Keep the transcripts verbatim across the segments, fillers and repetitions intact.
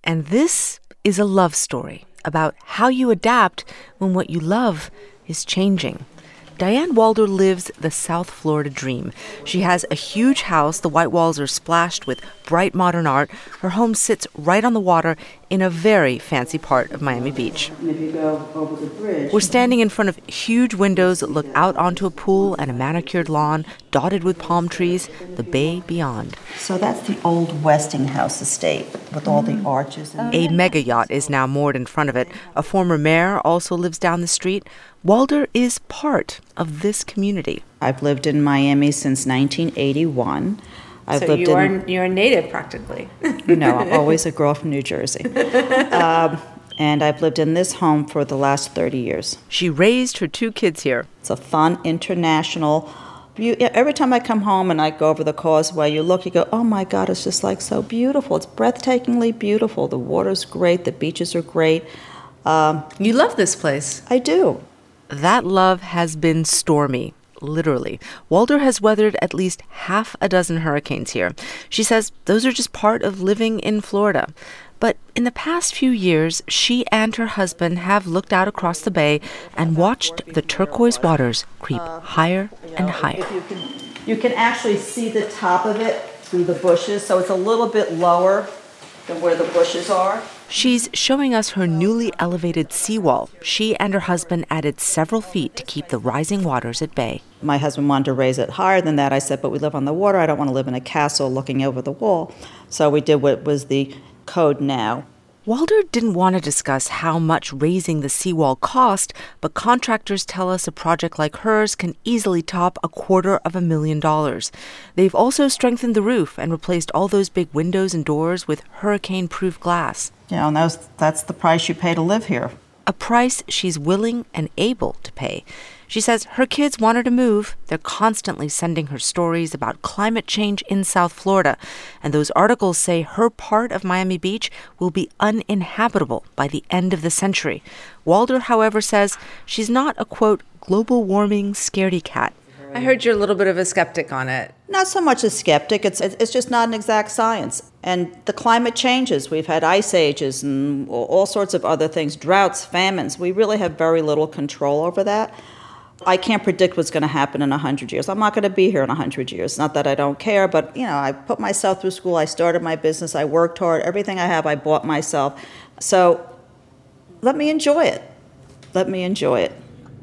And this is a love story about how you adapt when what you love is changing. Diane Walder lives the South Florida dream. She has a huge house. The white walls are splashed with bright modern art. Her home sits right on the water in a very fancy part of Miami Beach. And if you go over the bridge... We're standing in front of huge windows that look out onto a pool and a manicured lawn dotted with palm trees, the bay beyond. So that's the old Westinghouse estate with all the arches. And a mega yacht is now moored in front of it. A former mayor also lives down the street. Walder is part of this community. I've lived in Miami since nineteen eighty-one. I've so lived you in, are you're a native practically. No, I'm always a girl from New Jersey. Um, and I've lived in this home for the last thirty years. She raised her two kids here. It's a fun, international... You, every time I come home and I go over the causeway, you look, you go, oh my God, it's just like so beautiful. It's breathtakingly beautiful. The water's great. The beaches are great. Um, you love this place. I do. That love has been stormy, literally. Walder has weathered at least half a dozen hurricanes here. She says those are just part of living in Florida. But in the past few years, she and her husband have looked out across the bay and watched the turquoise waters creep higher and higher. If you can, you can actually see the top of it through the bushes, so it's a little bit lower than where the bushes are. She's showing us her newly elevated seawall. She and her husband added several feet to keep the rising waters at bay. My husband wanted to raise it higher than that. I said, but we live on the water. I don't want to live in a castle looking over the wall. So we did what was the code now. Walder didn't want to discuss how much raising the seawall cost, but contractors tell us a project like hers can easily top a quarter of a million dollars. They've also strengthened the roof and replaced all those big windows and doors with hurricane-proof glass. You know, and that's, that's the price you pay to live here. A price she's willing and able to pay. She says her kids want her to move. They're constantly sending her stories about climate change in South Florida. And those articles say her part of Miami Beach will be uninhabitable by the end of the century. Walder, however, says she's not a, quote, global warming scaredy cat. I heard you're a little bit of a skeptic on it. Not so much a skeptic. It's it's just not an exact science. And the climate changes. We've had ice ages and all sorts of other things, droughts, famines. We really have very little control over that. I can't predict what's going to happen in one hundred years. I'm not going to be here in one hundred years. Not that I don't care, but, you know, I put myself through school. I started my business. I worked hard. Everything I have, I bought myself. So let me enjoy it. Let me enjoy it.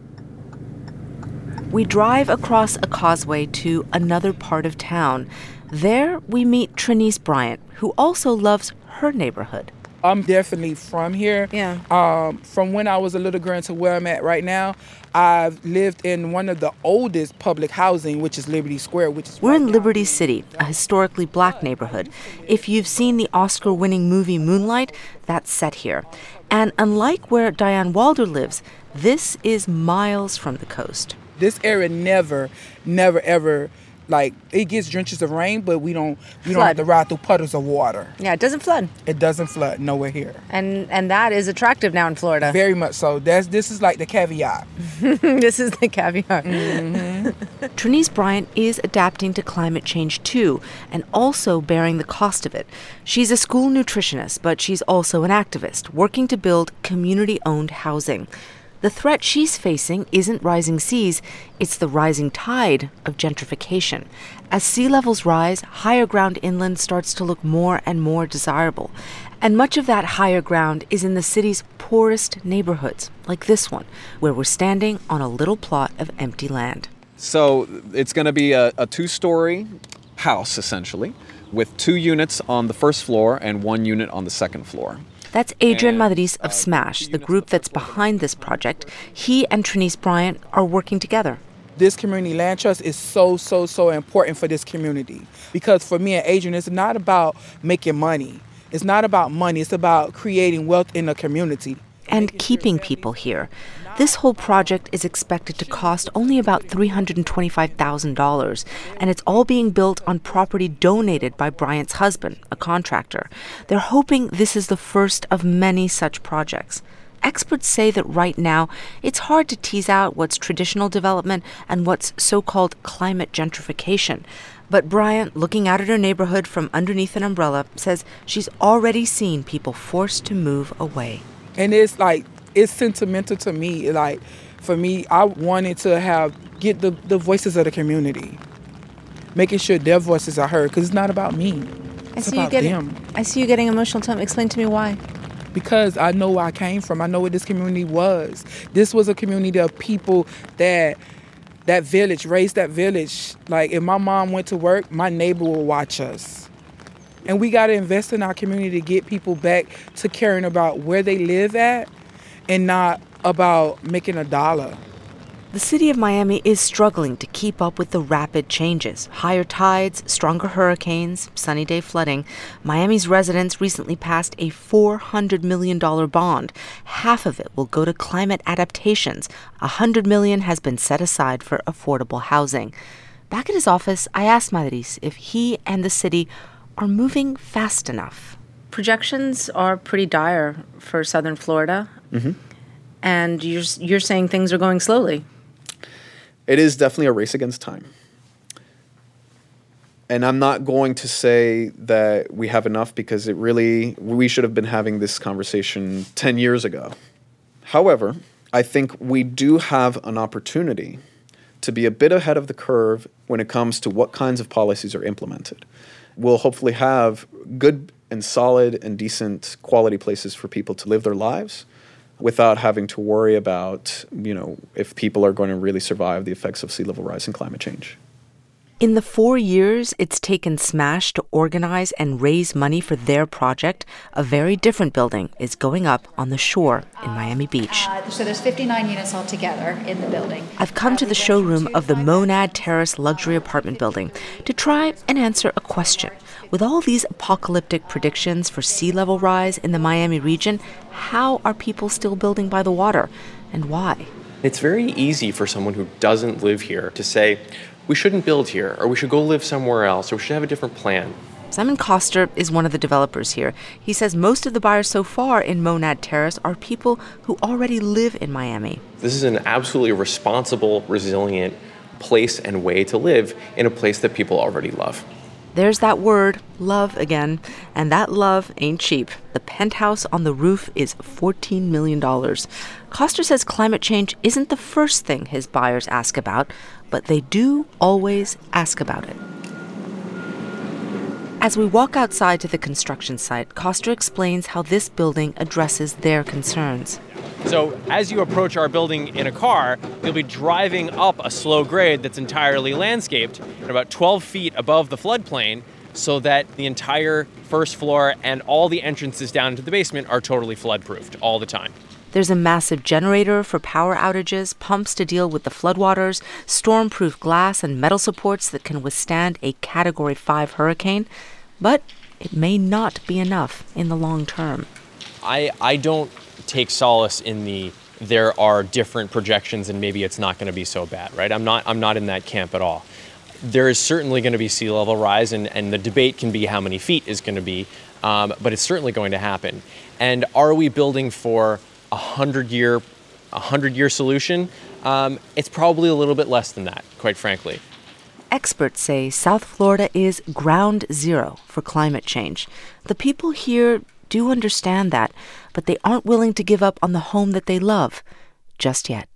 We drive across a causeway to another part of town. There, we meet Trinice Bryant, who also loves her neighborhood. I'm definitely from here. Yeah. Um, from when I was a little girl to where I'm at right now, I've lived in one of the oldest public housing, which is Liberty Square, which is We're right in now. Liberty City, a historically black neighborhood. If you've seen the Oscar-winning movie Moonlight, that's set here. And unlike where Diane Walder lives, this is miles from the coast. This area never, never, ever, like, it gets drenches of rain, but we don't we don't have to ride through puddles of water. Yeah, it doesn't flood. It doesn't flood nowhere here. And and that is attractive now in Florida. Very much so. That's This is like the caveat. This is the caveat. Mm-hmm. Trinice Bryant is adapting to climate change too, and also bearing the cost of it. She's a school nutritionist, but she's also an activist, working to build community-owned housing. The threat she's facing isn't rising seas, it's the rising tide of gentrification. As sea levels rise, higher ground inland starts to look more and more desirable. And much of that higher ground is in the city's poorest neighborhoods, like this one, where we're standing on a little plot of empty land. So it's going to be a, a two-story house, essentially, with two units on the first floor and one unit on the second floor. That's Adrian Madriz of SMASH, the group that's behind this project. He and Trinice Bryant are working together. This community land trust is so, so, so important for this community. Because for me and Adrian, it's not about making money. It's not about money. It's about creating wealth in the community. And keeping people here. This whole project is expected to cost only about three hundred twenty-five thousand dollars, and it's all being built on property donated by Bryant's husband, a contractor. They're hoping this is the first of many such projects. experts say that right now it's hard to tease out what's traditional development and what's so-called climate gentrification. But Bryant, looking out at her neighborhood from underneath an umbrella, says she's already seen people forced to move away. And it's like, it's sentimental to me. Like, for me, I wanted to have, get the, the voices of the community, making sure their voices are heard, because it's not about me. It's I see about you getting, them. I see you getting emotional. Tell me, explain to me why. Because I know where I came from. I know what this community was. This was a community of people that, that village, raised that village. Like, if my mom went to work, my neighbor would watch us. And we got to invest in our community to get people back to caring about where they live at and not about making a dollar. The city of Miami is struggling to keep up with the rapid changes. Higher tides, stronger hurricanes, sunny day flooding. Miami's residents recently passed a four hundred million dollars bond. Half of it will go to climate adaptations. one hundred million dollars has been set aside for affordable housing. Back at his office, I asked Madriz if he and the city are moving fast enough. Projections are pretty dire for southern Florida. Mm-hmm. And you're, you're saying things are going slowly. It is definitely a race against time. And I'm not going to say that we have enough, because it really, we should have been having this conversation ten years ago. However, I think we do have an opportunity to be a bit ahead of the curve when it comes to what kinds of policies are implemented. We'll hopefully have good and solid and decent quality places for people to live their lives without having to worry about, you know, if people are going to really survive the effects of sea level rise and climate change. In the four years it's taken Smash to organize and raise money for their project, a very different building is going up on the shore in Miami Beach. Uh, so there's fifty-nine units altogether in the building. I've come to the showroom of the Monad Terrace luxury apartment building to try and answer a question. With all these apocalyptic predictions for sea level rise in the Miami region, how are people still building by the water, and why? It's very easy for someone who doesn't live here to say, we shouldn't build here, or we should go live somewhere else, or we should have a different plan. Simon Koster is one of the developers here. He says most of the buyers so far in Monad Terrace are people who already live in Miami. This is an absolutely responsible, resilient place and way to live in a place that people already love. There's that word, love, again. And that love ain't cheap. The penthouse on the roof is fourteen million dollars. Koster says climate change isn't the first thing his buyers ask about, but they do always ask about it. As we walk outside to the construction site, Koster explains how this building addresses their concerns. So as you approach our building in a car, you'll be driving up a slow grade that's entirely landscaped and about twelve feet above the floodplain, so that the entire first floor and all the entrances down into the basement are totally flood-proofed all the time. There's a massive generator for power outages, pumps to deal with the floodwaters, storm-proof glass and metal supports that can withstand a Category five hurricane. But it may not be enough in the long term. I, I don't take solace in the there are different projections and maybe it's not going to be so bad, right? I'm not I'm not in that camp at all. There is certainly going to be sea level rise, and, and the debate can be how many feet is going to be, um, but it's certainly going to happen. And are we building for a hundred year a hundred year solution? Um, it's probably a little bit less than that, quite frankly. Experts say South Florida is ground zero for climate change. The people here do understand that, but they aren't willing to give up on the home that they love just yet.